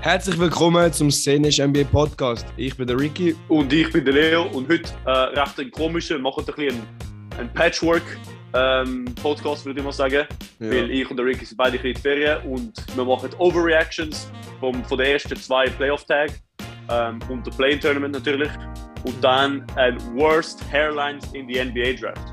Herzlich willkommen zum Szenisch NBA Podcast. Ich bin der Ricky. Und ich bin der Leo. Und heute recht ein komischer, wir machen ein bisschen einen Patchwork-Podcast, würde ich mal sagen. Ja. Weil ich und der Ricky sind beide in die Ferien und wir machen Overreactions von den ersten 2 Playoff-Tags und der Play-In-Tournament natürlich. Und dann ein Worst Hairlines in the NBA Draft.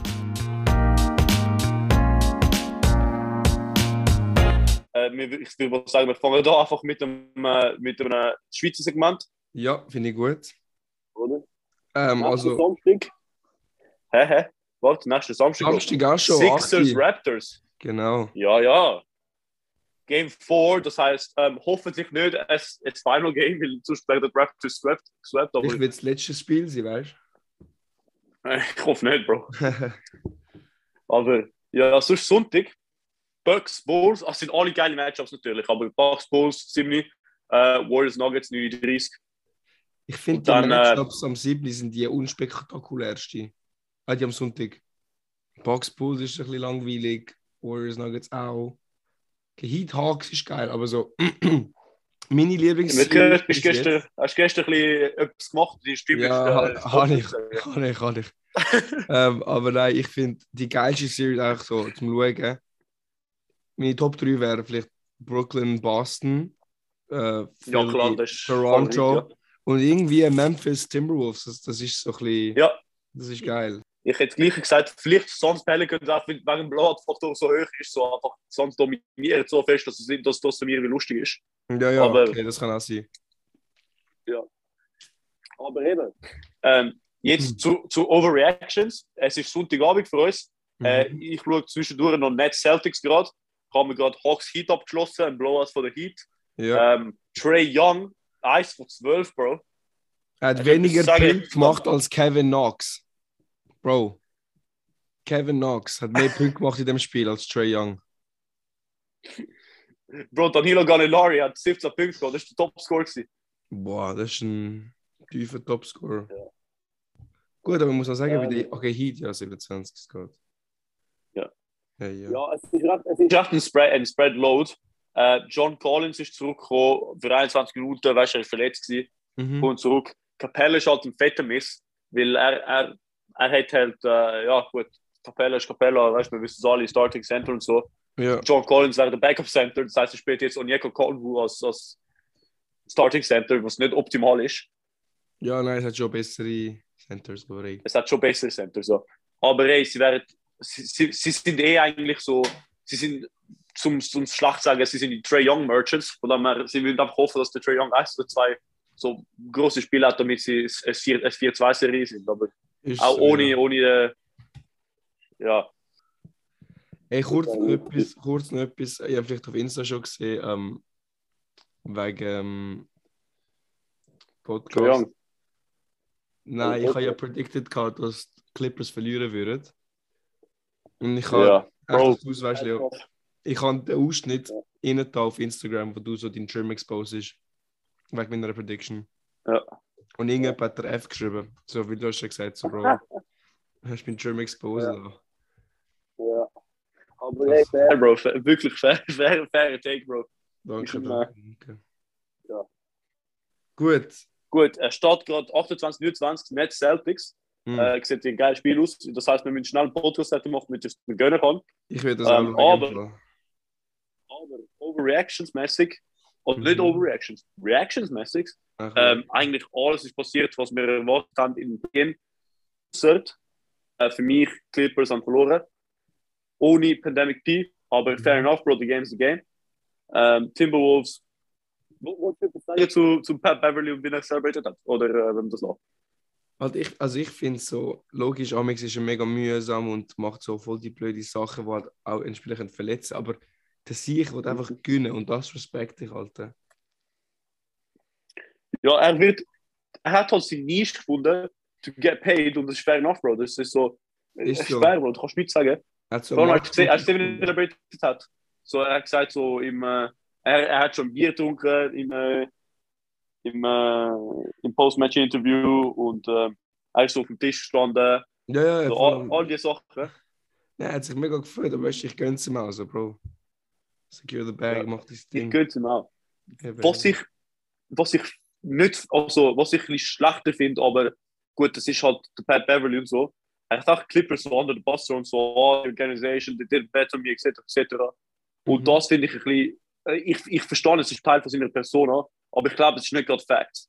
Ich würde sagen, wir fangen hier einfach mit einem Schweizer Segment. Ja, finde ich gut. Oder? Also Samstag. Warte, nächsten Samstag. Samstag auch schon. Sixers Raptors. Genau. Ja. Game 4, das heisst, hoffentlich nicht ein Final Game, weil sonst werden die Raptors swept. Aber ich will das letzte Spiel sein, weißt du? Ich hoffe nicht, Bro. Aber ja, sonst Sonntag. Bucks, Bulls, das sind alle geile Matchups natürlich, aber Bucks, Bulls ziemlich, Warriors, Nuggets 39. Ich finde die Matchups am 7. sind die unspektakulärsten. Die am Sonntag. Bucks, Bulls ist ein bisschen langweilig, Warriors, Nuggets auch. Heat, Hawks ist geil, aber so meine Lieblingsserie... Hast du gestern ein bisschen etwas gemacht? Die Stimme ja, kann ich. Aber nein, ich finde die geilste Serie eigentlich so zum Schauen. Meine Top 3 wären vielleicht Brooklyn, Boston, ja, klar, das ist Toronto Favorit, ja. Und irgendwie Memphis Timberwolves. Das ist so ein bisschen... Ja. Das ist geil. Ich hätte gleich gesagt, vielleicht Suns Pelicans auch wegen dem Blowout-Faktor so hoch ist, so einfach Suns dominieren so fest, dass das für mich irgendwie lustig ist. Ja, aber, okay, das kann auch sein. Ja. Aber eben, jetzt zu Overreactions. Es ist Sonntagabend für uns. Ich schaue zwischendurch noch Nets Celtics gerade. Haben wir gerade Hawks Heat abgeschlossen, ein Blowout von der Heat. Ja. Trae Young, 1 von 12, Bro. Er hat weniger Punkte gemacht als Kevin Knox. Bro, Kevin Knox hat mehr Punkte gemacht in dem Spiel als Trae Young. Bro, Danilo Gallinari hat 17 Punkte gemacht, das war der Topscorer. Boah, das ist ein tiefer Topscorer. Ja. Gut, aber man muss auch sagen, wie die Heat ja 27 ist gerade. Ja, es ist echt ein Spread-Load. John Collins ist zurückgekommen für 21 Minuten, weißt du, er war verletzt gewesen. Kommt zurück. Capella ist halt ein fetter Miss, weil er hat halt, ja gut, Capella ist Capella, weißt du, wir wissen es alle, Starting Center und so. Ja. John Collins wäre der Backup Center, das heißt, er spielt jetzt Onyeka Okongwu als Starting Center, was nicht optimal ist. Ja, nein, es hat schon bessere Centers, aber es hat schon bessere Centers, so. Aber sie sind eigentlich so, sie sind zum Schlacht sagen, sie sind die Trae Young Merchants, von daher sie würden einfach hoffen, dass der Trae Young 1 oder 2 so große Spiele hat, damit sie es 4-2-Serie sind, aber ist auch so, ohne ja. Hey, kurz noch etwas, ich habe vielleicht auf Insta schon gesehen, wegen Podcast. Nein, ich habe ja predicted gehabt, dass die Clippers verlieren würden. Und ich habe ich habe den Ausschnitt innen da auf Instagram, wo du so deinen Trim exposest, wegen meiner Prediction. Ja. Und irgendjemand hat der F geschrieben, so wie du hast ja gesagt, so Bro, hast du meinen Trim exposed? Ja. Aber hey, fair, Bro, wirklich fair Take, Bro. Danke. Ja. Gut, er steht gerade 28-29 Nets Celtics. Sieht ein geiles Spiel aus. Das heißt, wir müssen schnell einen Podcast machen, damit ich es gönnen kann. Ich will das auch aber Overreactions-mäßig, oder nicht Overreactions, Reactions-mäßig, eigentlich alles ist passiert, was wir erwartet haben in Beginn. Für mich, Clippers haben verloren. Ohne Pandemic P, aber fair enough, Bro, the game's the game. Timberwolves, was würdest du sagen zu Pat Beverly und wie er celebrated hat? Oder wenn das noch? Ich finde es so, logisch, Amex ist mega mühsam und macht so voll die blöde Sachen, die halt auch entsprechend verletzen. Aber der Sieg wird einfach gewinnen und das respekte ich, Alter. Ja, er hat halt seine Nische gefunden, to get paid, und das ist fair enough, Bro. Das ist so. Ist so. Fair, Bro. Du kannst nichts sagen. Hast du gesehen, wie er celebrated hat? So, er hat gesagt, so er hat schon Bier getrunken im Post-Match-Interview und er ist so auf dem Tisch gestanden. Ja, so, all die Sachen. Ja, er hat sich mega gefreut, aber weißt, ich gönn's ihm auch so, Bro. Secure the bag, mach das Ding. Ich gönn's ihm auch. Was ich nicht, also was ich ein bisschen schlechter finde, aber gut, das ist halt der Pat Beverly und so. Ich dachte, Clippers so under the bus und so, oh, the organization, they did better me, etc. etc. Und das finde ich ein bisschen, ich verstehe, es ist Teil von seiner Persona, aber ich glaube, es ist nicht gerade Facts.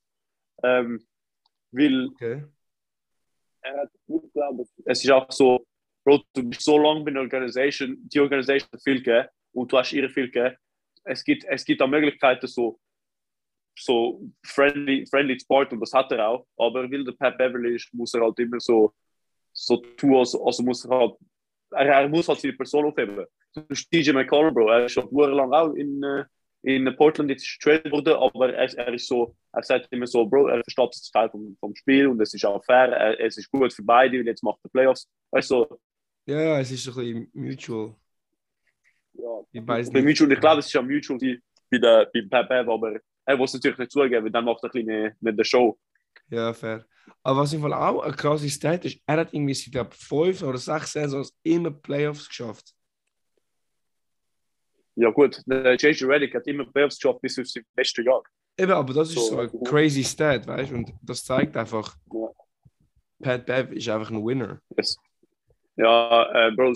Weil er hat gut geglaubt, es ist auch so, Bro, du bist so lange bei der Organisation, die Organisation hat viel gegeben und du hast ihr viel gegeben. Es gibt auch Möglichkeiten, so friendly Sport und das hat er auch, aber weil der Pat Beverly ist, muss er halt immer so tun, also muss er muss halt seine Person aufheben. Du bist DJ McConnell, Bro, er ist schon lang auch in Portland, jetzt ist getradet worden, aber er ist so, er sagt immer so, Bro, er versteht das Teil vom Spiel und es ist auch fair, es ist gut für beide und jetzt macht er Playoffs. Also, ja, es ist ein bisschen mutual. Ja, mutual, ich glaube, es ist ja mutual beim Pat Bev, aber er muss natürlich nicht zugeben, dann macht er ein bisschen nicht der Show. Ja, fair. Aber was im Fall auch ein krasser Stat ist, er hat irgendwie, ich glaube, 5 oder 6 Saisons immer Playoffs geschafft. Ja gut, der J.J. Redick hat immer Playoffs geschafft bis aufs beste Jahr. Eben, aber das ist so ein crazy Stat, weißt du? Und das zeigt einfach, Pat Bev ist einfach ein Winner. Yes. Ja, Bro,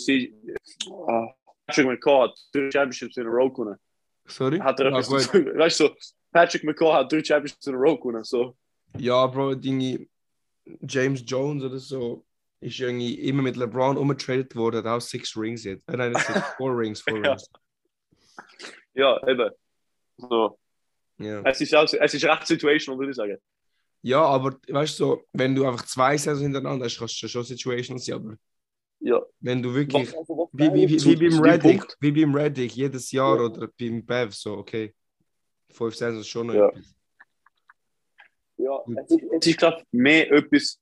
Patrick McCaw hat 3 Championships in a row gewonnen. Sorry? Hat er weißt du, Patrick McCaw hat 3 Championships in a row gewonnen. So. Ja, Bro, Dinge, James Jones oder so ist irgendwie immer mit LeBron umgetradet worden, hat auch 6 Rings jetzt. Nein, das sind 4 Rings, 4 Rings. Ja, eben. So. Ja. Es ist recht situational, würde ich sagen. Ja, aber weißt du, so, wenn du einfach 2 Saisons hintereinander hast, kannst du schon situational sein, aber ja. Wenn du wirklich, wie beim Reddick, jedes Jahr oder beim Bev, so, okay, 5 Saisons schon noch etwas. Ja, es ist glaube mehr etwas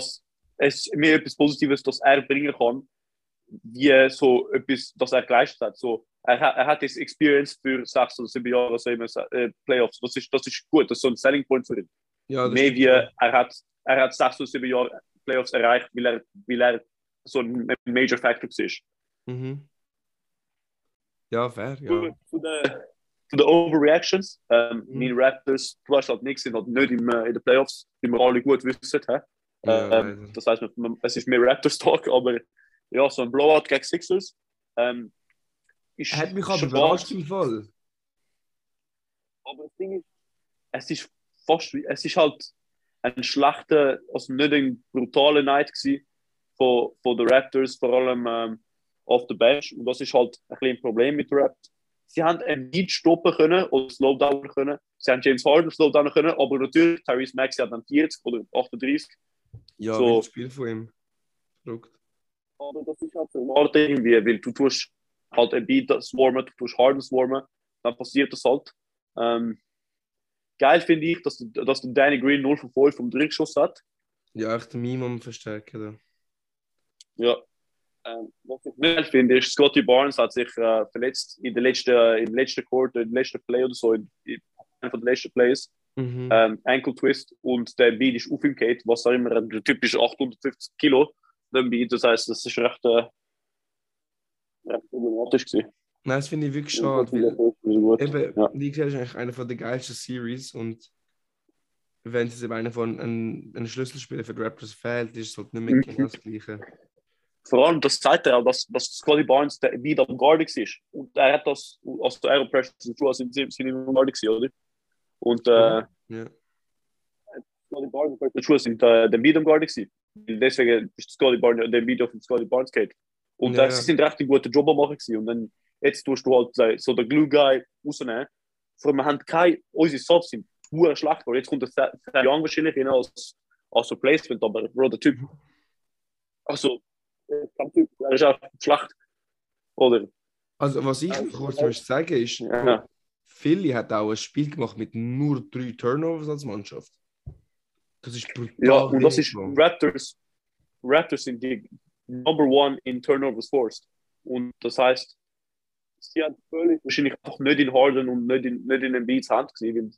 Positives, das er bringen kann, wie so etwas, das er geleistet hat. So, er hat das Experience für 6 oder 7 Jahre so Playoffs. Das ist gut, das ist so ein Selling Point für ihn. Ja, mehr wie er hat 6 oder 7 Jahre Playoffs erreicht, weil er so ein Major Factor ist. Mhm. Ja, fair, ja. Zu den Overreactions. Meine Raptors, du hast halt nichts, sind halt nicht in den Playoffs, wie wir alle gut wissen. Das heißt, es ist mehr Raptors-Talk, aber ja, so ein Blowout gegen Sixers. Hat mich aber überrascht im Fall. Aber das Ding ist, es ist halt ein schlechter, also nicht ein brutaler Night gewesen von den Raptors, vor allem auf der Bench. Und das ist halt ein kleines Problem mit den Raptors. Sie haben einen Beat stoppen können oder slowdownen können. Sie haben James Harden slowdownen können, aber natürlich, Tyrese Maxey hat dann 40 oder 38. Ja, so. Das Spiel von ihm. Verrückt. Aber das ist halt erwartet irgendwie, weil du tust halt ein Beat swarmen, du tust Harden swarmen, dann passiert das halt. Geil finde ich, dass der Danny Green 0 von 5 vom Drittgeschoss hat. Ja, echt ein Minimum verstärken. Ja. Was ich nicht finde, ist, Scotty Barnes hat sich verletzt in der letzten Quarter, in der letzten Play oder so, in einer von den letzten Plays. Ankle Twist und der Beat ist auf ihm geht, was auch immer ein typisch 850 Kilo. Der Beat, das heißt, das ist recht problematisch gewesen. Nein, das finde ich wirklich schade, weil eben, die ist eigentlich eine von der geilsten Series und wenn es eben einer von einem Schlüsselspieler für die Raptors fehlt, ist es halt nicht mehr genau das Gleiche. Vor allem, das zeigt er auch, dass Scotty Barnes der wieder am Guardig ist. Und er hat das aus der Aeropressure sind im Guardig, oder? Und Scotty Barnes und Schuhe sind der wieder am Guardig. Deswegen ist Scotty Barnes der Video von Scotty Barnes geht. Und sie sind recht einen guten Job am machen gewesen. Und dann jetzt tust du halt so den Glue Guy rausnehmen. Vor allem, wir haben unsere Subs sind pur schlecht. Jetzt kommt der Young wahrscheinlich rein als so Placement, aber Bro, der Typ. Also, er ist auch schlecht. Oder? Also, was ich kurz möchte sagen ist, Philly hat auch ein Spiel gemacht mit nur 3 Turnovers als Mannschaft. Das ist brutal. Ja, und das ist Raptors sind die Number 1 in Turnovers forced. Und das heißt, sie haben völlig wahrscheinlich auch nicht in Harden und nicht in den Beats Hand gesehen.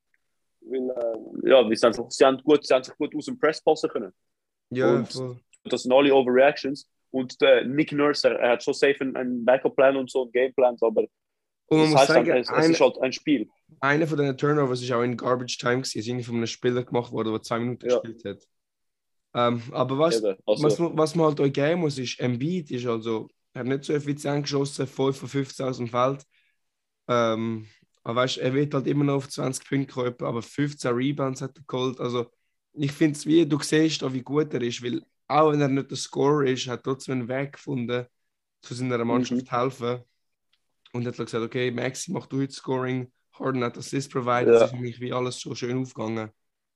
Weil sie haben sich gut aus dem Press passen können. Ja, und das sind alle Overreactions. Und der Nick Nurse, er hat schon safe einen Backup-Plan und so einen Gameplan, aber und man das muss heißt sagen, es ist halt ein Spiel. einer von den Turnovers ist auch in Garbage Time gewesen. Es ist irgendwie von einem Spieler gemacht worden, der 2 Minuten gespielt hat. Aber was man halt euch geben muss, ist, Embiid ist also, er hat nicht so effizient geschossen, 5 von 15 aus dem Feld. Aber weißt, er wird halt immer noch auf 20 Punkte kommen, aber 15 Rebounds hat er geholt. Also ich finde es, wie du siehst, wie gut er ist, weil auch wenn er nicht der Scorer ist, hat er trotzdem einen Weg gefunden, zu seiner Mannschaft zu helfen. Und hat gesagt, okay, Maxi, mach du jetzt Scoring, Harden hat Assist provided, das ist für mich wie alles so schön aufgegangen.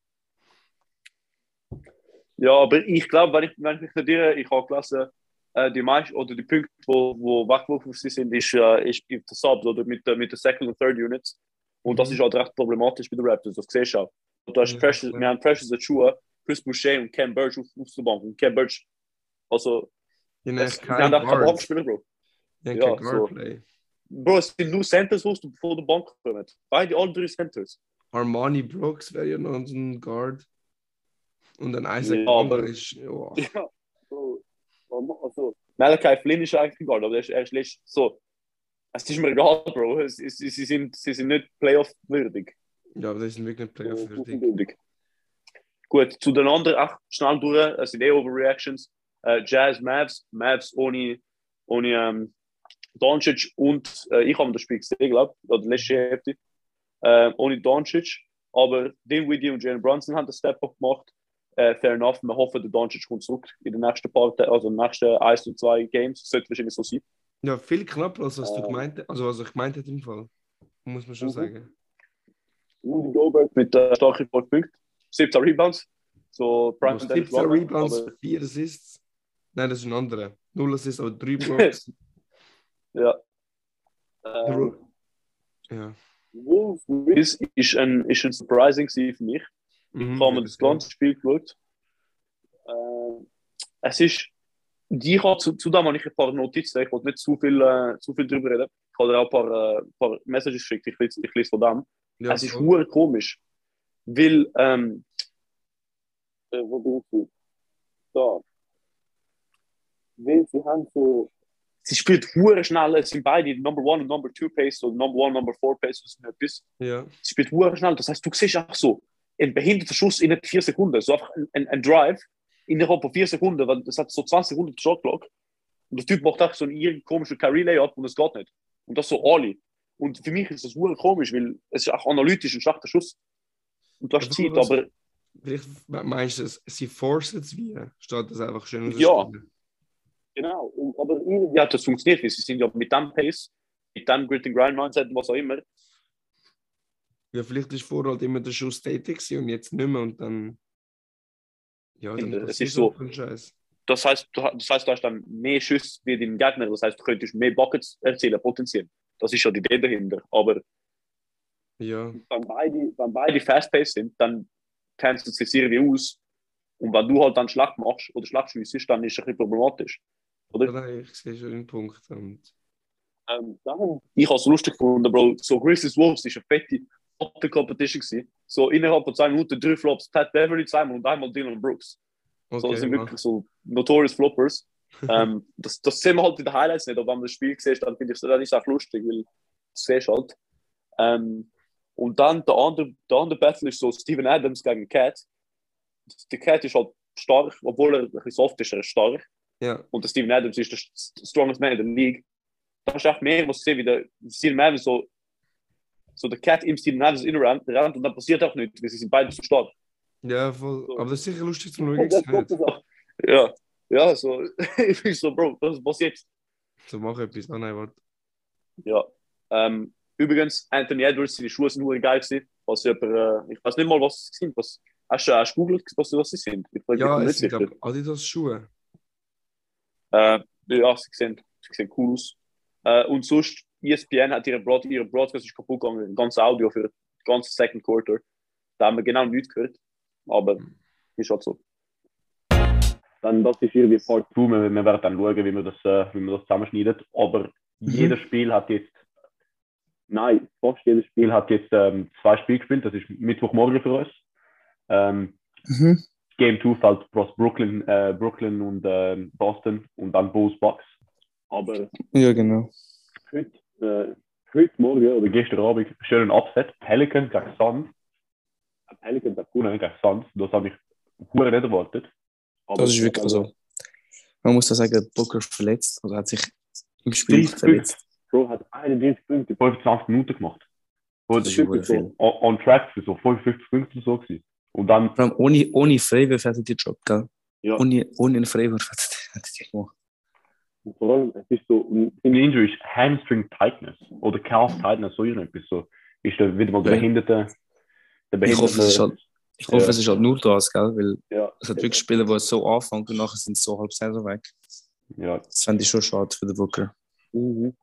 Ja, aber ich glaube, wenn ich mich nicht irre, ich habe gelesen, die meisten oder die Punkte, wo weggeworfen sind, ist mit der Subs oder mit der Second und Third Units. Und das ist halt recht problematisch bei den Raptors, das siehst du auch. Und du hast wir haben Precious Achua, Chris Boucher und Cam Birch auf der Bank. Und Cam Birch, also, wir haben auch keine Bankspieler, Bro. Ja, so. Bro, es sind nur Centers, wo du vor der Bank kommen. Beide, alle 3 Centers. Armani Brooks wäre ja noch ein Guard. Und ein Isaac Bonga ist... Oh. Ja, Bro. Also, Malachi Flynn ist eigentlich ein Guard, aber er ist so... Es ist mir egal, Bro. Sie sind nicht Playoff-würdig. Ja, aber sie sind wirklich nicht Playoff-würdig. Gut, zu den anderen auch schnell durch. Es sind Overreactions. Jazz, Mavs ohne Doncic und ich habe das Spiel gesehen, glaube ich, oder letzte Hälfte. Ohne Doncic. Aber Dinwiddie und Jalen Brunson haben den Step-Up gemacht. Fair enough. Wir hoffen, der Doncic kommt zurück in den nächsten also in den nächsten 1 und 2 Games. Das sollte wahrscheinlich so sein. Ja, viel knapper, als was du gemeint hast. Also, was ich gemeint hätte im Fall. Muss man schon sagen. Rudy Gobert mit starken 5 Punkten. 17 Rebounds. So Prime 17 Rebounds, 4 Assists. Nein, das ist ein anderer. 0 Assists, aber 3 Blocks. Ja. Ja. Wolf ist ein Surprising für mich. Ich habe mir das ganze Spiel geschaut. Es ist. Ich habe zudem habe ich ein paar Notizen. Ich wollte nicht zu viel drüber reden. Ich habe auch ein paar Messages geschickt. Ich lese von dem. Ja, es ist hure komisch. Weil, wo bin ich? Da. Weil sie haben so. Sie spielt hure schnell. Es sind beide Number 1 und Number 2 Pace oder Number 1, Number 4 Pace. Das etwas. Ja. Sie spielt hure schnell. Das heißt, du siehst auch so ein behinderter Schuss in 4 Sekunden. So einfach ein Drive innerhalb von 4 Sekunden, weil das hat so 20 Sekunden Shot Clock. Und der Typ macht einfach so einen komischen Carry-Layup und es geht nicht. Und das so alle. Und für mich ist das hure komisch, weil es ist auch analytisch ein schlechter Schuss. Und du hast Zeit, aber... Vielleicht meinst du, sie forcen es wie, statt das einfach schön rauszuspielen. Ja, genau. Aber irgendwie hat das funktioniert, weil sie sind ja mit dem Pace, mit dem Grit and Grind Mindset, was auch immer. Ja, vielleicht ist vorher halt immer der Schuss tätig und jetzt nicht mehr und dann... Ja, dann es ist so. Das heißt, du hast dann mehr Schüsse wie dein Gegner. Das heißt, du könntest mehr Buckets erzielen, potenziell. Das ist ja die Idee dahinter. Aber ja. wenn beide fast-paced sind, dann kannst du die Serie aus. Und wenn du halt dann schlecht machst oder schlecht schießt, dann ist es ein bisschen problematisch. Oder? Ja, ich sehe schon den Punkt. Und... ich habe es lustig gefunden, Bro. So Grizzlies Wolves ist eine fette Competition gewesen. So innerhalb von 2 Minuten 3 Flops, Pat Beverly zweimal und einmal Dylan Brooks. Okay, so, das sind wirklich so notorious Floppers. Das sehen wir halt in den Highlights nicht, aber wenn man das Spiel sieht, dann finde ich es auch lustig, weil du siehst halt. Und dann der andere Battle ist so Steven Adams gegen Cat. Der Cat ist halt stark, obwohl er ein bisschen soft ist, er ist stark. Ja. Und der Steven Adams ist der strongest man in der League. Da hast du auch mehr, was gesehen, wie der Steven Adams so der Cat im Steven Adams rennt und dann passiert auch nichts, weil sie sind beide zu stark. Ja, voll. So. Aber das ist sicher lustig zum Schauen. Ja, so. Ich bin so, Bro, was jetzt? So, mach etwas. Oh nein, warte. Ja. Übrigens, Anthony Edwards, seine Schuhe sind nur geil gewesen. Also, ich weiß nicht mal, was sie sind. Hast du gegoogelt, was sie sind? Ja, es sind, glaube ich, Adidas-Schuhe. Ja, sie sehen cool aus. Und sonst, ESPN hat ihre Broadcast ist kaputt gegangen, ganz Audio für das ganze Second Quarter. Da haben wir genau nichts gehört. Aber ist halt so. Dann, das ist irgendwie Part 2. Wir werden dann schauen, wie wir das zusammenschneiden. Aber jedes Spiel hat jetzt, fast jedes Spiel hat jetzt 2 Spiele gespielt. Das ist Mittwochmorgen für uns. Game 2 fällt plus Brooklyn und Boston und dann Bulls Bucks. Aber ja, genau. heute Morgen oder gestern Abend schönen Upset. Pelicans gegen Suns. Pelicans hat gewonnen gegen Suns. Das habe ich pur nicht erwartet. Aber das ist wirklich so. Man muss da sagen, Booker verletzt. Also hat sich im Spiel verletzt. Bro hat 31 Punkte in 25 Minuten gemacht. Das ist wirklich viel. On track für so 55 Punkte so gewesen. Und dann... Vor allem ohne Freiwurf hat er die Job, gell? Ja. Ohne einen Freiwurf hat er die gemacht. Und vor allem, es ist so, in Injury ist Hamstring Tightness oder Calf Tightness, so irgendetwas. So, ist da wieder mal der Behinderte. Ich hoffe, es ist halt nur das, gell? Weil es hat wirklich Spieler, die so anfangen und nachher sind sie so halb Saison weg. Ja. Das fände ich schon schade für den Booker. Mhm.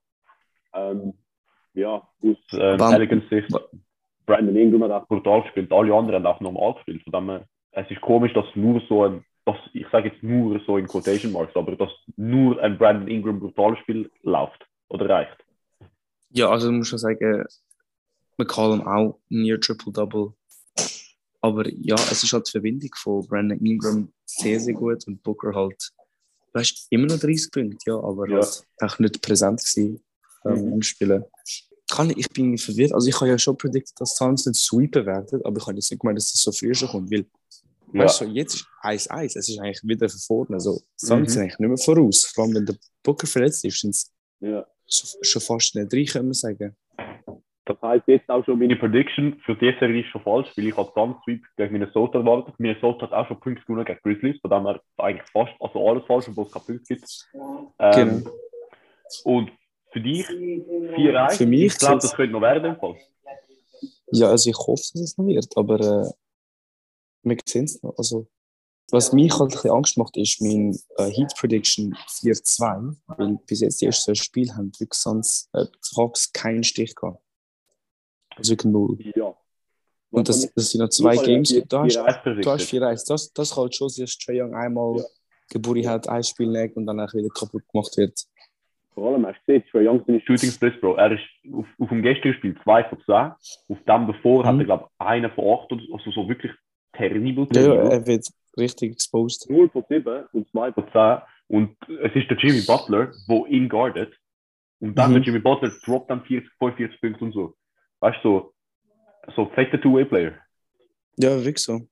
Ja, aus Pelicans Sicht, Brandon Ingram hat auch brutal gespielt, alle anderen haben auch normal gespielt. Von dem, es ist komisch, dass nur so ich sage jetzt nur so in Quotation Marks, aber dass nur ein Brandon Ingram brutales Spiel läuft oder reicht. Ja, also du musst schon sagen, McCollum auch near Triple-Double. Aber ja, es ist halt die Verbindung von Brandon Ingram sehr, sehr gut und Booker halt, weißt immer noch 30 Punkte, ja, aber halt auch nicht präsent gewesen im Spielen. Ich bin verwirrt, also ich habe ja schon predicted, dass Suns nicht sweepen werden, aber ich habe jetzt nicht gemeint, dass das so früh schon kommt, weil weißt du, jetzt ist 1-1, es ist eigentlich wieder von vorne, also Suns sind eigentlich nicht mehr voraus, vor allem wenn der Booker verletzt ist, sind es schon fast nicht rein, können wir sagen. Das heisst jetzt auch schon, meine Prediction für diese Serie ist schon falsch, weil ich als Suns-Sweep gegen Minnesota erwartet. Minnesota hat auch schon Punkte gewonnen gegen Grizzlies, von dem her eigentlich fast alles falsch, obwohl es keine Punkte gibt. Genau. Und für dich 4-1? Für mich ich glaube, das könnte noch werden im Fall. Ja, also ich hoffe, dass es noch wird, aber wir sehen es noch. Also, was mich halt ein bisschen Angst macht, ist mein Heat Prediction 4-2, weil bis jetzt die ersten Spiele haben wirklich sonst Hawks keinen Stich gehabt. Also wirklich 0. Ja. Und das sind noch 2 Games. Da hast 4-1. Das kann halt schon sein, dass Trae Young einmal Geburi hat, ein Spiel legt und dann auch wieder kaputt gemacht wird. Vor allem, hast du gesehen, Trae Young seine Shooting Splits, Bro. Er ist auf dem gestrigen Spiel 2 von 10. Auf dem davor hat er, glaube ich, 1 von 8 oder so wirklich terrible. Ja, er wird richtig exposed. 0 von 7 und 2 von 10. Und es ist der Jimmy Butler, der ihn guardet. Und dann der Jimmy Butler droppt dann 45 Punkte und so. Weißt du, so fetter Two-Way-Player. Ja, wirklich so.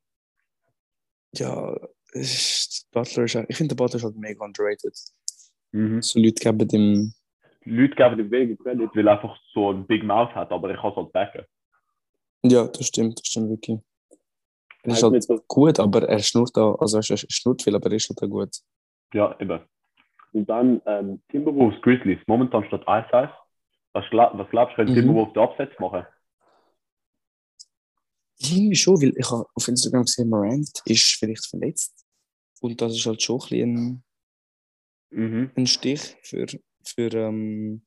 Ja, Butler ist, ich finde, der Butler ist halt mega underrated. So Leute geben dem weniger Credit, weil er einfach so ein Big Mouth hat, aber er kann es halt backen. Ja, das stimmt wirklich. Er ist halt gut, aber er schnurrt da, also er schnurrt viel, aber er ist halt auch gut. Ja, eben. Und dann Timberwolves Grizzlies, momentan statt 1-1. Was glaubst du, können Timberwolves den Absatz machen? Irgendwie schon, weil ich habe auf Instagram gesehen, Morant ist vielleicht verletzt. Und das ist halt schon ein bisschen ein Stich für die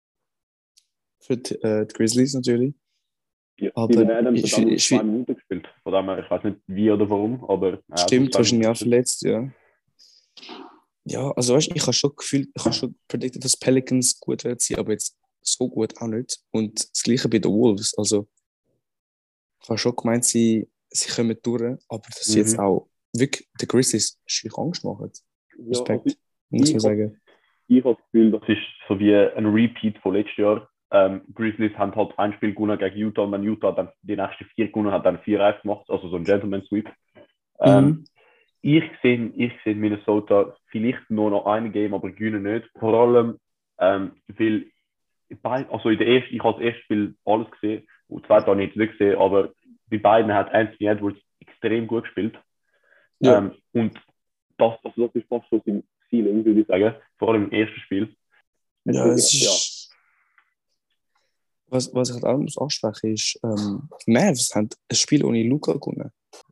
Grizzlies natürlich. Ja, aber die werden dann 2 Minuten gespielt. Von dem her, ich weiß nicht wie oder warum, aber... Stimmt, wahrscheinlich auch verletzt, ja. Ja, also weißt du, ich habe schon predicted, dass Pelicans gut werden sein, aber jetzt so gut auch nicht. Und das Gleiche bei den Wolves. Also, ich habe schon gemeint, sie kommen durch, aber dass sie jetzt auch wirklich den Grizzlies schick Angst machen. Respekt, also muss man sagen. Ich habe das Gefühl, das ist so wie ein Repeat von letztes Jahr. Grizzlies haben halt ein Spiel gewonnen gegen Utah und wenn Utah dann die nächsten 4 gewonnen hat, dann 4-1 gemacht, also so ein Gentleman Sweep. Ich sehe Minnesota vielleicht nur noch ein Game, aber gewinnen nicht. Vor allem, weil also ich habe das erste Spiel alles gesehen, und das zweite habe ich nicht gesehen, aber bei beiden hat Anthony Edwards extrem gut gespielt. Ja. Und das ist fast so sein Ceiling, würde ich sagen, vor allem im ersten Spiel. Ja, es ist... Was ich halt auch muss ansprechen ist, Mavs haben ein Spiel ohne Luka gewonnen.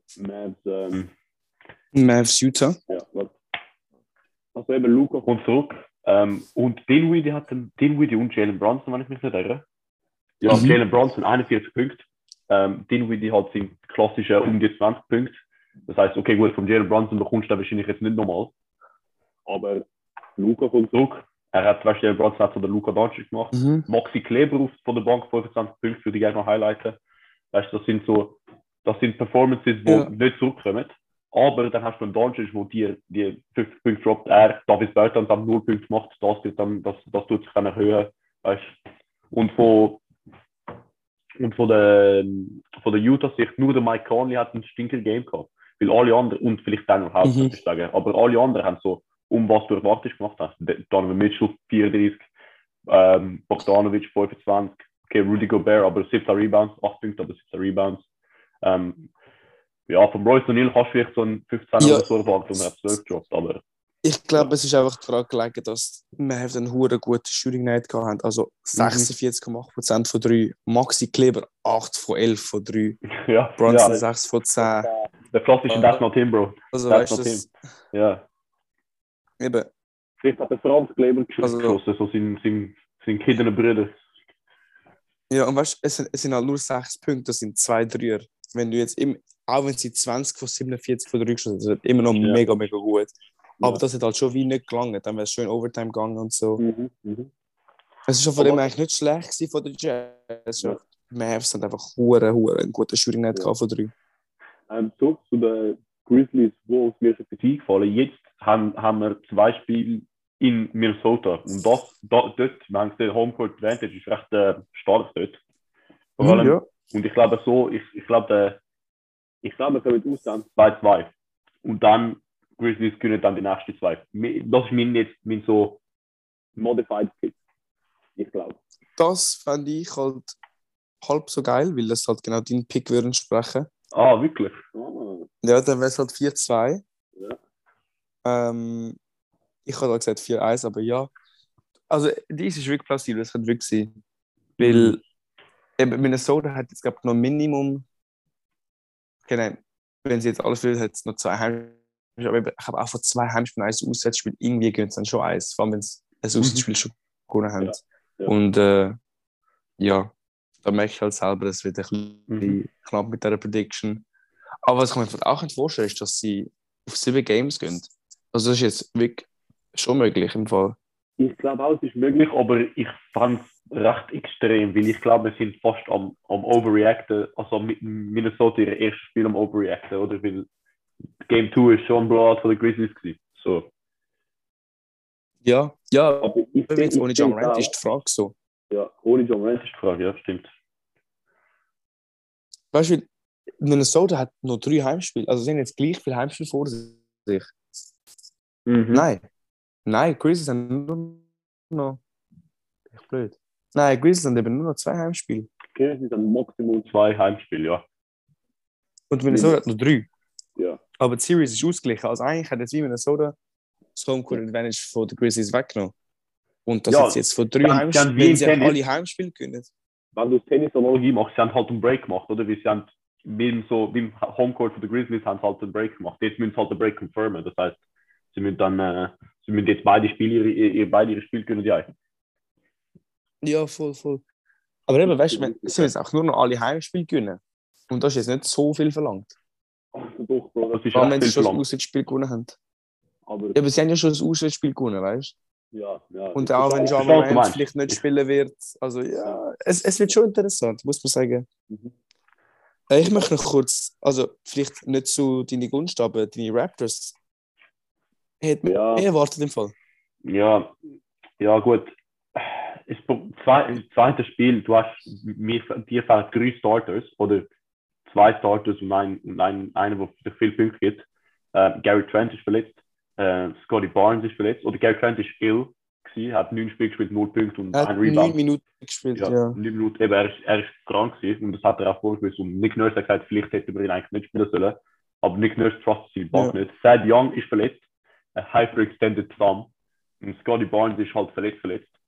Mavs Utah. Ja, also eben Luka kommt zurück. Und Dinwiddie und Jalen Brunson, wenn ich mich nicht irre. Ja, Jalen Brunson 41 Punkte. Dinwiddie hat seinen klassischen die 20 Punkte. Das heisst, okay, gut, vom Jalen Brunson bekommst du wahrscheinlich jetzt nicht normal. Aber Luka kommt zurück. Er hat zum Beispiel Brunson von der Luka Doncic gemacht. Maxi Kleber von der Bank 25 Punkte, für die gerne noch highlighten. Weißt du, das sind Performances, die nicht zurückkommen. Aber dann hast du einen Doncic, wo die 50 Punkte droppt, Davis Bertans dann 0 Punkte macht, das tut sich dann erhöhen. Weißt? Und von der Utah-Sicht, nur der Mike Conley hat ein Stinker-Game gehabt. Weil alle anderen, und vielleicht Daniel House, muss ich sagen, aber alle anderen haben so, was du erwartest gemacht hast. Donovan Mitchell 34, Bogdanovic 25, okay, Rudy Gobert, aber 17 Rebounds, 8 Punkte, aber 17 Rebounds. Ja, von Royce O'Neal kannst du vielleicht so ein 15 oder so erwarten und er hat 12 gedroppt, aber... Ich glaube, es ist einfach daran gelegen, dass wir einen hure guten Shooting Night hatten. Also 46,8% von 3. Maxi Kleber 8 von 11 von 3. Ja, Brunson 6 von 10. Der klassische National Team, Bro. Also weißt du, ja. Eben. Vielleicht hat der Franz Kleber geschossen, so sein kinderen Bruder. Ja, und weißt du, es sind halt nur 6 Punkte, das sind 2 Dreier. Wenn du jetzt auch wenn sie 20 von 47 von 3 geschossen haben, das ist immer noch mega, mega gut. Aber das hat halt schon wie nicht gelangt. Dann wäre es schön Overtime gegangen und so. Es ist schon von dem eigentlich nicht schlecht gewesen von den Jazz. Ja. Die Mavs haben einfach einen guten Shooting Night gehabt von 3. Zurück zu den Grizzlies, wo es mir für die gefallen. Jetzt haben wir 2 Spiele in Minnesota. Und dort, wir haben gesehen, Homecourt Advantage ist recht stark dort. Vor allem, ja. Und ich glaube wir können aussehen 2-2. Und dann Grizzlies gewinnen dann die nächsten 2. Das ist mein so Modified Pick. Ich glaube. Das fände ich halt halb so geil, weil das halt genau deinen Pick würde entsprechen. Ah, wirklich? Oh. Ja, dann wäre es halt 4-2. Ja. Ich habe gesagt 4-1, aber ja. Also, dies ist wirklich plausibel, das könnte wirklich sein. Weil eben Minnesota hat jetzt, glaube ich, noch Minimum. Genau, wenn sie jetzt alles will, hat es noch 2 Heimspiele. Aber ich habe auch von 2 Heimspielen 1 Auswärtsspiel. Irgendwie gehen es dann schon 1, vor allem wenn es ein Auswärtsspiel schon gewonnen haben. Ja. Und ja, da merke ich halt selber, es wird ein bisschen knapp mit dieser Prediction. Aber was ich mir auch nicht vorstellen ist, dass sie auf 7 Games gehen. Also das ist jetzt wirklich schon möglich im Fall. Ich glaube auch, es ist möglich, aber ich fand es recht extrem, weil ich glaube, wir sind fast am Overreacten, also mit Minnesota ihr erstes Spiel am Overreacten, oder? Weil Game 2 ist schon ein Blowout von den Grizzlies gewesen. So. Ja, aber jetzt ohne Ja Morant ist die Frage so. Ja, ohne Ja Morant ist die Frage, ja, stimmt. Weißt du, Minnesota hat noch 3 Heimspiele, also sie haben jetzt gleich viele Heimspiele vor sich. Nein, Grizzlies haben nur noch... Echt blöd. Nein, Grizzlies haben eben nur noch 2 Heimspiele. Okay, sie haben maximal 2 Heimspiele, ja. Und Minnesota hat noch 3. Ja. Aber die Series ist ausgeglichen. Also eigentlich hat jetzt wie Minnesota das Homecourt Advantage von den Grizzlies weggenommen. Und das jetzt von 3 Heimspielen, wenn sie alle Heimspiele gewinnen. Wenn du das Tennis-Analogie machst, sie haben halt einen Break gemacht, oder? Wie sie haben wie im Homecourt von den Grizzlies haben halt einen Break gemacht. Jetzt müssen sie halt den Break confirmen. Das heißt, sie müssen jetzt beide ihre Spiele gewinnen, ja. Ja, voll. Aber eben, weißt du, sie jetzt auch nur noch alle Heimspiele gewinnen. Und das ist jetzt nicht so viel verlangt. Also doch, Bro, das ist wenn sie schon das Auswärtsspiel gewonnen haben. Aber sie haben ja schon das Auswärtsspiel gewonnen, weißt du? Ja. Und auch wenn Ja Morant vielleicht nicht spielen wird. Also ja, es wird schon interessant, muss man sagen. Ich möchte noch kurz, also vielleicht nicht zu deinen Gunst, aber deine Raptors. Hätte man erwartet im Fall. Ja, gut. Das zweite Spiel, du hast dir fehlen 3 Starters oder 2 Starters und einer, der viel Punkte gibt. Gary Trent ist verletzt, Scotty Barnes ist verletzt, oder Gary Trent ist ill gewesen, hat 9 Spiele gespielt, 0 Punkte und ein Rebound. 9 Minuten gespielt, ja. 9 Minuten, eben, er ist krank gewesen und das hat er auch vorgewusst. Und Nick Nurse hat gesagt, vielleicht hätte man ihn eigentlich nicht spielen sollen, aber Nick Nurse trustet seine Bank nicht. Thad Young ist verletzt, hyperextended thumb, und Scotty Barnes ist halt verletzt.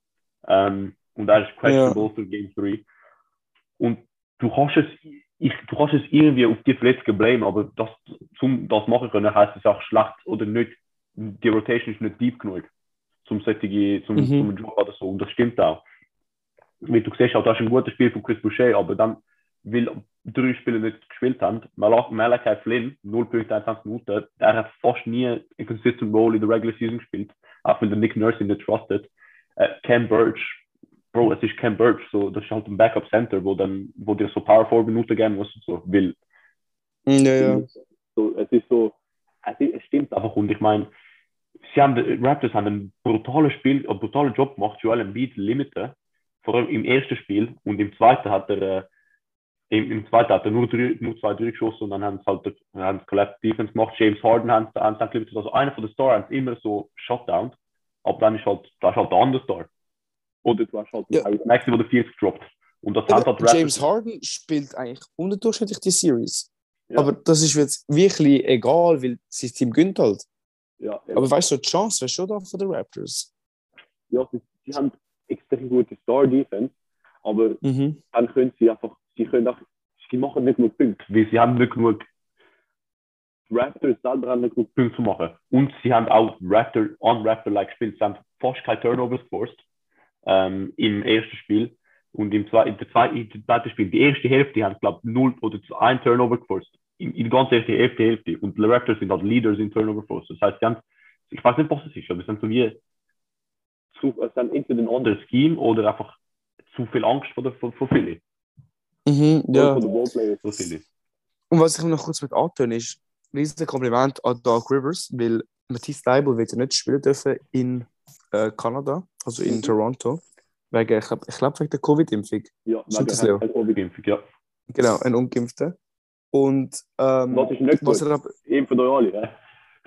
Und er ist questionable für Game 3. Und du kannst es irgendwie auf die Verletzungen blamen, aber das machen können, heisst es auch schlecht oder nicht. Die Rotation ist nicht deep genug zum Job oder so. Und das stimmt auch. Wie du siehst, auch das ist ein gutes Spiel von Chris Boucher, aber dann, weil 3 Spieler nicht gespielt haben, Malachi Flynn, 0 Punkte, 21 Minuten, er hat fast nie einen consistent Role in der Regular Season gespielt, auch wenn der Nick Nurse ihn nicht trustet. Cam Birch, Bro, es ist Cam Birch, so, das ist halt ein Backup Center, wo dir so Power 4 Minuten geben muss und so, weil so, es stimmt einfach. Und ich meine, die Raptors haben einen brutalen Job gemacht, Joel Embiid limiten, vor allem im ersten Spiel und im zweiten hat er nur 2 geschossen und dann haben sie Collapse Defense gemacht. James Harden haben sie angelimitet. Also einer von den Stars haben immer so Shutdown, aber dann ist halt der andere Star. Oder du hast halt Maxi, der 40 droppt. Und das haben halt James Harden spielt eigentlich unterdurchschnittlich die Series. Ja. Aber das ist jetzt wirklich egal, weil sein Team gönnt halt. Ja, aber weißt du, die Chance wäre schon da für die Raptors. Ja, sie haben extrem gute Star-Defense, aber dann können sie machen nicht genug Punkte, weil sie haben nicht genug Raptors selber haben nicht genug Punkte zu machen. Und sie haben auch Raptor-like gespielt. Sie haben fast keine Turnovers geforst im ersten Spiel. Und im zweiten Spiel, die erste Hälfte, haben, glaube ich, 0 oder 1 Turnover geforst. In der ganzen ersten Hälfte. Und die Raptors sind halt Leaders in Turnover force. Das heißt, ich weiß nicht, was es ist, aber es sind so wie es sind entweder ein anderes Scheme oder einfach zu viel Angst vor Philly. Ja. Von den Ballplayers von Philly. Und was ich noch kurz mit antöne ist, riesiges Kompliment an Doc Rivers, weil Matisse Thybulle wird ja nicht spielen dürfen in Kanada, also in Toronto, wegen, ich glaube wegen der Covid-Impfung. Ja, wegen der Covid-Impfung, ja. Genau, ein Ungeimpfter. Und das ist nicht gut. Impfen euch alle,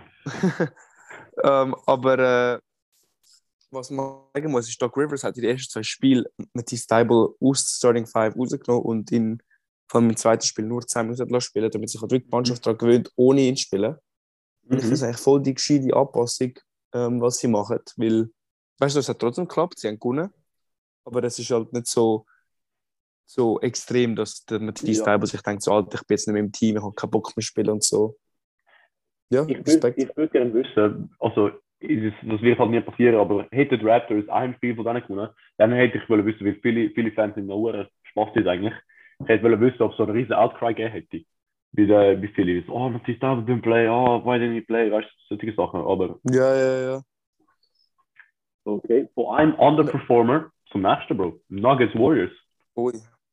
ja. Aber was man sagen muss, ist, Doc Rivers hat in den ersten 2 Spielen Matisse Thybulle aus der Starting 5 rausgenommen und ihn vor allem im zweiten Spiel nur 10 Minuten spielen, damit sich die Mannschaft daran gewöhnt, ohne ihn zu spielen. Und ich finde es eigentlich voll die gescheite Anpassung, was sie machen. Weil, weißt du, es hat trotzdem geklappt, sie haben gewonnen, aber es ist halt nicht so extrem, dass der Matisse Thybulle sich denkt, so, Alter, ich bin jetzt nicht mehr im Team, ich habe keinen Bock mehr spielen und so. Ja, Respekt. Ich würde gerne wissen, also das wird halt nie passieren, aber hätte die Raptors ein Spiel von denen gewonnen, dann hätte ich wissen, weil viele Fans sind noch Spaß ist eigentlich. Ich hätte wissen, ob es so einen riesen Outcry gegeben hätte. Wie viele ist, Matisse Thybulle didn't play, why didn't he play, weißt du, solche Sachen, aber... Ja. Okay, von einem Underperformer zum nächsten, Bro. Nuggets Warriors. Ui.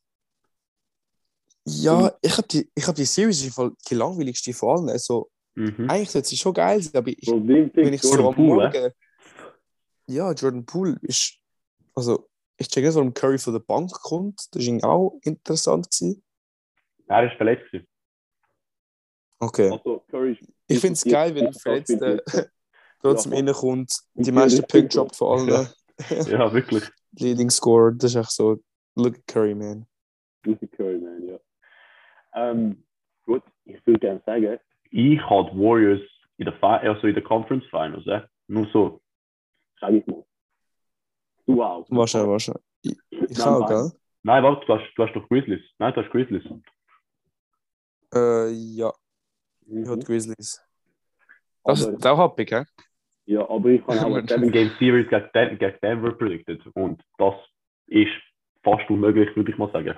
Ja, ich hab die Series die langweiligste von allen, also eigentlich sollte sie schon geil sein, aber wenn ich so am Morgen... Ja, Jordan Poole ist... Also, ich check nicht, warum Curry von der Bank kommt. Das war auch interessant gewesen. Er ist verletzt gewesen. Okay. Also, Curry ich finde es geil, wenn ein Verletzter trotzdem reinkommt, die meisten Punkte droppt von allen. Ja, wirklich. Leading Scorer, das ist echt so... Look at Curry, man. Look at Curry, man, ja. Gut, ich würde gerne sagen, ich habe die Warriors in der Conference Finals, nur so. Sag ich mal. Du auch. Wahrscheinlich. Ich auch, gell? Nein, warte, du hast doch Grizzlies. Nein, du hast Grizzlies. Ja. Ich habe Grizzlies. Das ist auch happy, gell? Ja, aber ich habe auch eine 7-Game-Series gegen Denver predicted. Und das ist fast unmöglich, würde ich mal sagen.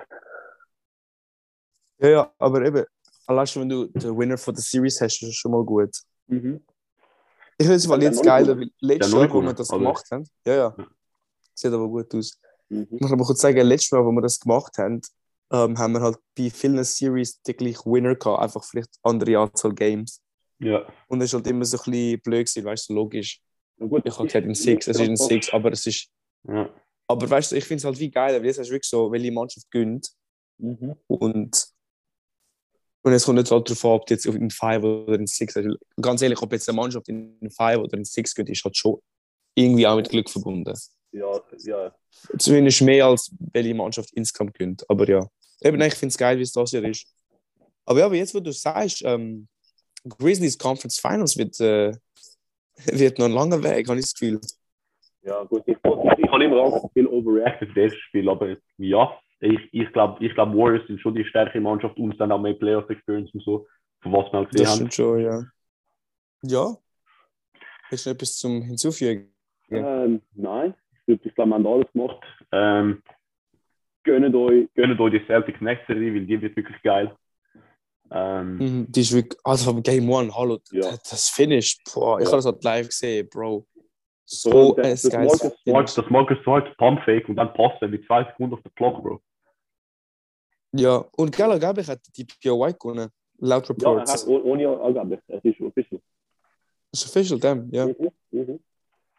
Ja, aber eben, allein schon, wenn du den Winner von der Series hast, ist das schon mal gut. Ich finde es jetzt geil, weil letztes Jahr, wo wir das gemacht haben, ja. Sieht aber gut aus. Ich muss aber kurz sagen, letztes Mal, wo wir das gemacht haben, haben wir halt bei vielen Series die gleichen Winner gehabt, einfach vielleicht andere Anzahl Games. Ja. Und es ist halt immer so ein bisschen blöd gewesen, weißt du, logisch. Gut, ich habe gesagt, in 6, es ist in 6, aber es ist... Ja. Aber weißt du, ich finde es halt wie geil, weil jetzt hast du wirklich so, welche Mannschaft gönnt. Und es kommt nicht halt darauf an, ob du jetzt in 5 oder in 6 hast. Ganz ehrlich, ob jetzt eine Mannschaft in 5 oder in 6 gönnt, ist halt schon irgendwie auch mit Glück verbunden. Ja. Zumindest mehr als welche Mannschaft insgesamt gönnt. Aber ja, eben, ich finde es geil, wie es das hier ist. Aber ja, aber jetzt, wo du sagst, Grizzlies Conference Finals wird noch ein langer Weg, habe ich das Gefühl. Ja, gut, ich habe immer auch viel overreacted für das Spiel, aber ja, ich glaube, Warriors sind schon die stärkere Mannschaft und dann auch mehr Playoff-Experience und so, von was wir gesehen haben. Das stimmt schon, ja. Ja? Hast du noch etwas zum Hinzufügen? Nein, ich glaube, wir haben alles gemacht. Gönnt euch die Celtics nächste Serie, weil die wird wirklich geil. Die ist wirklich, also vom Game 1, hallo, das Finish, boah, ich habe das halt live gesehen, Bro. So ein geiles Finish. Das Marcus Smart Pumpfake und dann passt er mit 2 Sekunden auf den Clock, Bro. Ja, und Gala Agabich hat die POY gewonnen, laut Reports. Ja, ohne Agabich, es ist official. Das ist official, damn, ja.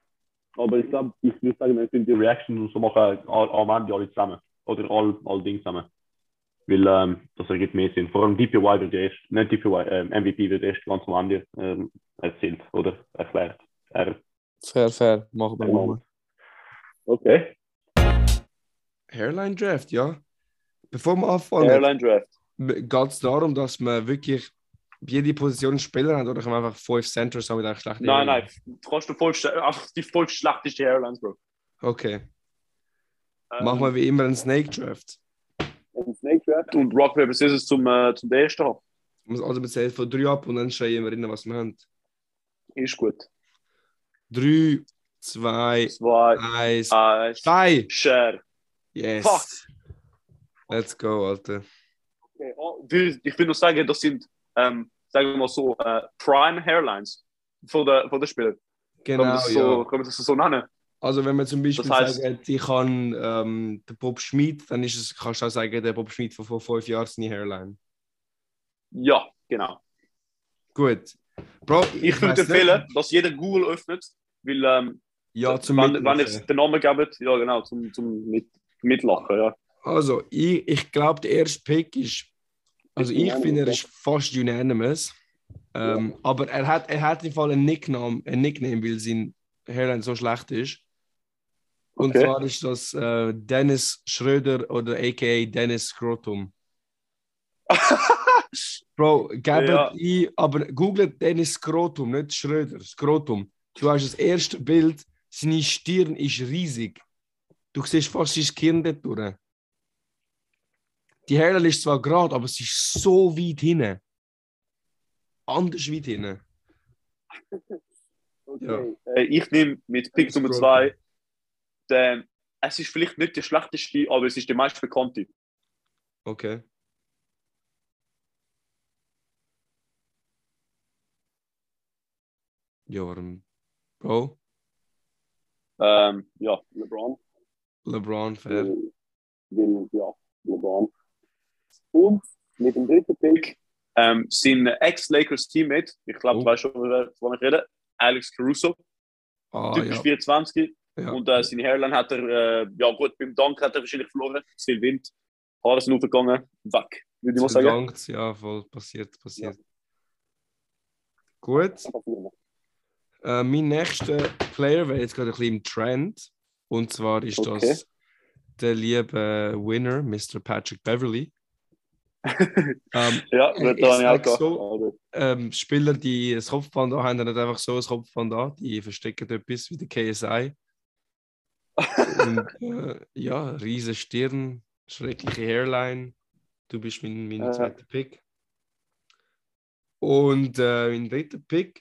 Aber ich glaube, ich würde sagen, wir sind die Reactions und so machen am Ende alle zusammen. Oder all Dinge zusammen. Weil das ergibt mehr Sinn. Vor allem DPY wird erst, nicht DPY, MVP wird erst ganz am Ende erzählt oder erklärt. Fair. Machen wir. Okay. Hairline Draft, ja. Bevor wir anfangen, Hairline Draft. geht es darum, dass man wirklich jede Position einen Spieler hat oder kann man einfach 5 Centers haben mit einer schlechten Nein, du kannst einfach die voll schlechteste Hairlines, Bro. Okay. Machen wir wie immer einen Snake Draft. Ein Snake Draft und Rock, Paper, Scissors zum ersten haben. Also wir zählen von 3 ab und dann schreien wir rein, was wir haben. Ist gut. 3, 2, 1, 2. Share. Yes. Fuck. Let's go, Alter. Okay. Ich will nur sagen, das sind, sagen wir mal so, Prime Hairlines von der Spieler. Genau, Können wir das so nennen? Also wenn man zum Beispiel das heißt, sagt, ich kann den Bob Schmid, dann kannst du auch sagen, der Bob Schmid von vor 5 Jahren seine Hairline. Ja, genau. Gut. Bro, ich würde empfehlen, dass jeder Google öffnet, weil wenn ihr den Namen gebt, ja genau, zum Mitlachen, ja. Also, ich glaube, der erste Pick ist, also ich finde, er ist fast unanimous, aber er hat im Fall ein Nickname, weil sein Hairline so schlecht ist. Und zwar ist das Dennis Schröder oder a.k.a. Dennis Scrotum. Bro, aber googelt Dennis Scrotum, nicht Schröder, Scrotum. Du hast das erste Bild, seine Stirn ist riesig. Du siehst fast sein Kinn dort durch. Die Hairline ist zwar gerade, aber sie ist so weit hinten. Anders weit hinten. Okay. Ja. Ich nehme mit Pick Nummer 2 es ist vielleicht nicht der schlechteste, aber es ist der meist bekannte. Okay. Ja, warum? Bro? Ja, LeBron. LeBron, fair. Ja, LeBron. Und mit dem dritten Pick sein Ex-Lakers-Teammate, ich glaube, du weißt schon, wovon ich rede, Alex Caruso. Typisch 24. Ja. Und seine Hairline hat er, ja gut, beim Dank hat er wahrscheinlich verloren. Zu viel Wind, Haare sind aufgegangen, weg, würde ich mal sagen. Dankt, ja, voll, passiert. Ja. Gut. Mein nächster Player wäre jetzt gerade ein bisschen im Trend. Und zwar ist das der liebe Winner, Mr. Patrick Beverley. Ja, wird da nicht so, Spieler, die ein Kopfband haben, haben nicht einfach so ein Kopfband an, die verstecken etwas wie der KSI. Und ja, riesen Stirn, schreckliche Hairline. Du bist mein zweiter Pick. Und mein dritter Pick.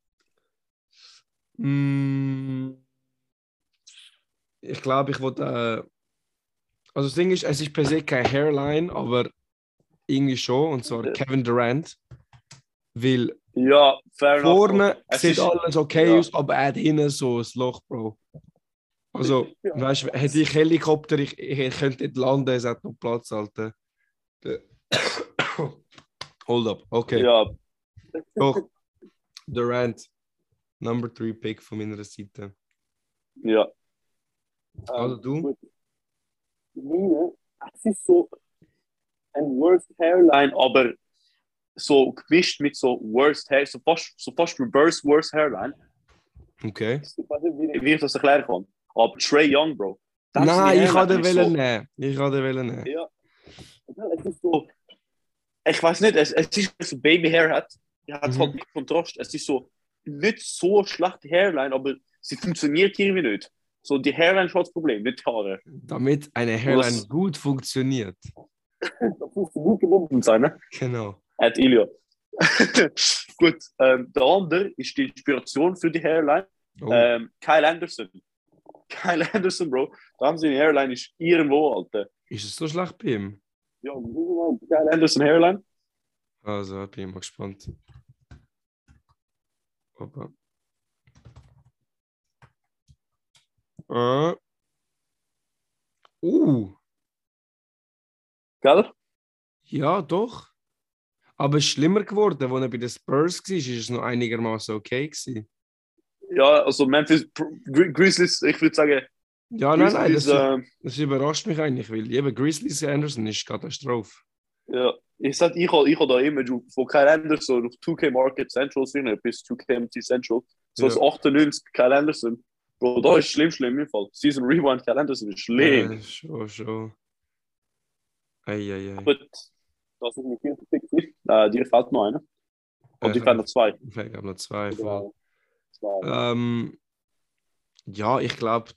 Ich glaube, ich wollte. Also das Ding ist, es ist per se keine Hairline, aber irgendwie schon. Und zwar Kevin Durant. Weil ja, vorne sieht alles okay aus, aber er hat hinten so ein Loch, Bro. Also, weißt du, hätte ich Helikopter, ich könnte nicht landen, es hat noch Platz, Alter. Hold up, okay. Ja. Doch, Durant, Number 3 Pick von meiner Seite. Ja. Also du? Meine, es ist so ein Worst Hairline, aber so gemischt mit so Worst Hair, so fast Reverse Worst Hairline. Okay. Ich weiß nicht, wie ich das erklären kann. Aber Trae Young, Bro. Nein, ich hatte den nehmen. Ja. Es ist so. Ich weiß nicht, es ist so Baby Hair hat. Er hat halt nicht Kontrast. Es ist so nicht so schlechte Hairline, aber sie funktioniert irgendwie nicht. So die Hairline ist das Problem, nicht die Haare. Damit eine Hairline gut funktioniert. Da muss gut gebunden sein, ne? Genau. Ilya. Gut, der andere ist die Inspiration für die Hairline. Kyle Anderson. Kyle Anderson, Bro. Da haben sie eine Hairline, ist irgendwo, Alter. Ist es so schlecht bei ihm? Ja, Kyle Anderson Hairline. Also, bin ich mal gespannt. Opa. Gell? Ja, doch. Aber es ist schlimmer geworden, als er bei den Spurs war, ist es noch einigermaßen okay gewesen. Ja, also Memphis Grizzlies, ich würde sagen. Ja, Grizzlies, nein, das überrascht mich eigentlich, weil eben Grizzlies Anderson ist Katastrophe. Ja, ich habe da Image von Kyle Anderson auf 2K Market Central sehen, bis 2K MT Central. So als 98 Kyle Anderson. Bro, da ist schlimm im Fall. Season Rewind Kyle Anderson ist schlimm. Schon. Ei. Gut, das ist mein 4. Pick. Dir fällt noch einer. Und ich fällt noch 2. Ich habe noch 2. Ja, ich glaube,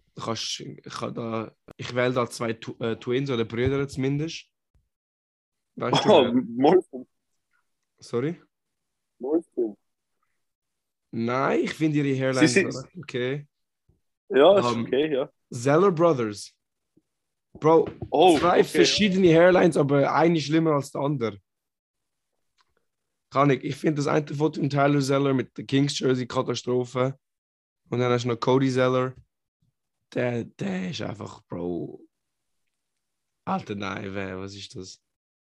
ich wähle da 2 Twins oder Brüder zumindest. Weißt du? Morrison. Sorry? Morrison. Nein, ich finde ihre Hairlines okay. Ja, ist okay, ja. Zeller Brothers. Bro, 2 verschiedene Hairlines, aber eine schlimmer als die andere. Ich finde das eine Foto von Tyler Zeller mit der Kings Jersey Katastrophe. Und dann hast du noch Cody Zeller. Der ist einfach, Bro. Alter, nein, was ist das?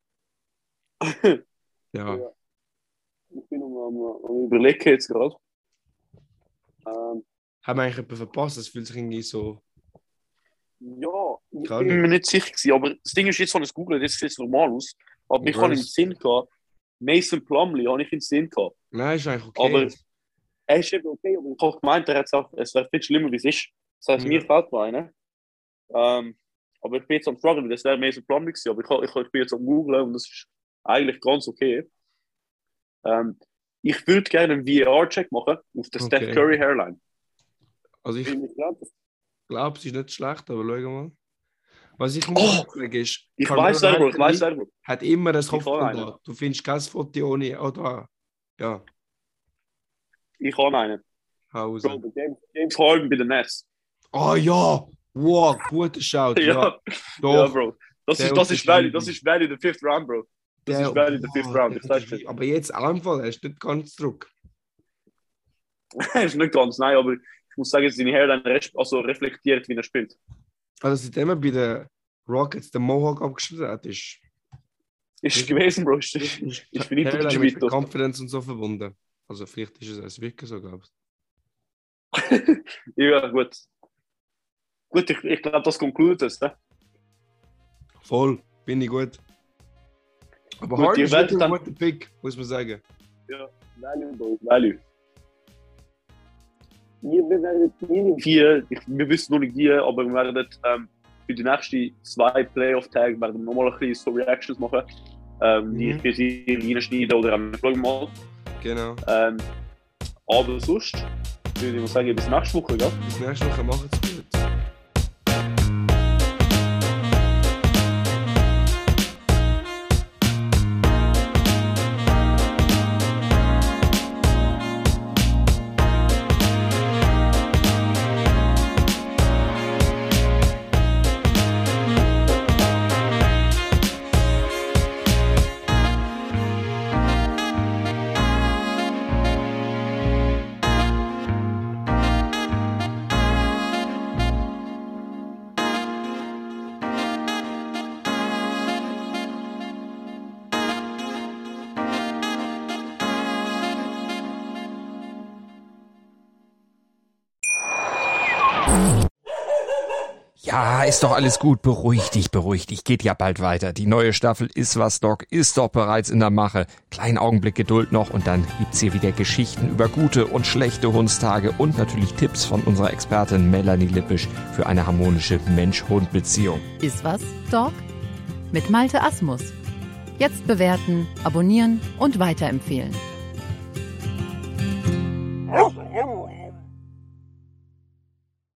Ja. Ich bin am überlegen jetzt gerade. Haben wir eigentlich etwas verpasst? Das fühlt sich irgendwie so... Ja, ich bin mir nicht sicher gewesen, aber das Ding ist jetzt, wenn ich es google, jetzt sieht es normal aus. Aber ich habe im Sinn gehabt, Mason Plumlee habe ich im Sinn gehabt. Nein, ist eigentlich okay. Aber er ist eben okay, aber ich habe gemeint, es wäre viel schlimmer, wie es ist. Das heißt, mir fällt noch einer. Aber ich bin jetzt am Struggle, das wäre Mason Plumlee gewesen, aber ich bin jetzt am googlen und das ist eigentlich ganz okay. Ich würde gerne einen VR-Check machen auf der Steph Curry Hairline. Also ich glaube, es ist nicht schlecht, aber schau mal. Was ich aufrege ist, ich weiß selber. Hat immer das Hoffnung da. Du findest kein Foto ohne oder ja. Ich habe einen. Hause. Bro, James Harden bei den Nets. Oh ja! Wow, guter Shout. Ja, Bro. Das ist Value in the 5th round, Bro. Das ist Value in the 5th round. Ich sag's dir. Aber jetzt Anfall, er ist nicht ganz zurück. Er ist nicht ganz, nein, aber ich muss sagen, seine Hairline reflektiert, wie er spielt. Also seitdem er bei den Rockets den Mohawk abgeschnitten hat, ist gewesen, Bro. Ist finito mit Confidence und so verbunden. Also vielleicht ist es wirklich so, glaube ich. Ja, gut. Gut, ich glaube, das konkludiert es, ne? Voll, bin ich gut. Aber Harden ist wirklich ein guter Pick, muss man sagen. Ja, Value, Bro, Value. Wir werden wir wissen noch nicht wie, aber wir werden für die nächsten 2 Playoff-Tage nochmal ein bisschen so Reactions machen. Die ich bis reinschneiden oder schauen mal. Genau. Aber sonst würde ich mal sagen, bis nächste Woche, gell? Bis nächste Woche, macht's gut. Ja, ist doch alles gut. Beruhig dich. Geht ja bald weiter. Die neue Staffel Ist was, Doc ist doch bereits in der Mache. Kleinen Augenblick Geduld noch und dann gibt's hier wieder Geschichten über gute und schlechte Hundstage und natürlich Tipps von unserer Expertin Melanie Lippisch für eine harmonische Mensch-Hund-Beziehung. Ist was, Doc? Mit Malte Asmus. Jetzt bewerten, abonnieren und weiterempfehlen.